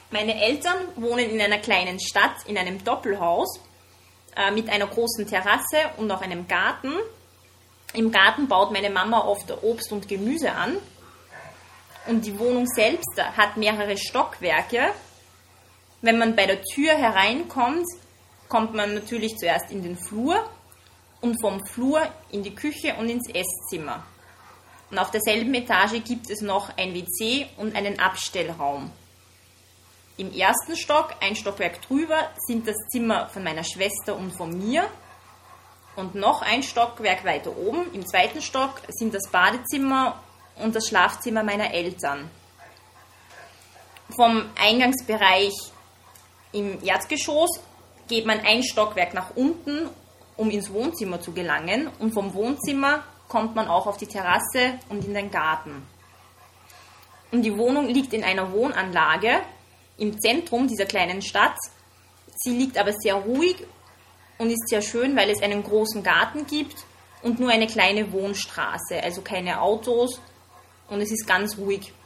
Meine Eltern wohnen in einer kleinen Stadt, in einem Doppelhaus mit einer großen Terrasse und auch einem Garten. Im Garten baut meine Mama oft Obst und Gemüse an. Und die Wohnung selbst hat mehrere Stockwerke. Wenn man bei der Tür hereinkommt, kommt man natürlich zuerst in den Flur und vom Flur in die Küche und ins Esszimmer. Und auf derselben Etage gibt es noch ein WC und einen Abstellraum. Im ersten Stock, ein Stockwerk drüber, sind das Zimmer von meiner Schwester und von mir. Und noch ein Stockwerk weiter oben, im zweiten Stock, sind das Badezimmer und das Schlafzimmer meiner Eltern. Vom Eingangsbereich im Erdgeschoss geht man ein Stockwerk nach unten, um ins Wohnzimmer zu gelangen. Und vom Wohnzimmer kommt man auch auf die Terrasse und in den Garten. Und die Wohnung liegt in einer Wohnanlage im Zentrum dieser kleinen Stadt. Sie liegt aber sehr ruhig und ist sehr schön, weil es einen großen Garten gibt und nur eine kleine Wohnstraße, also keine Autos und es ist ganz ruhig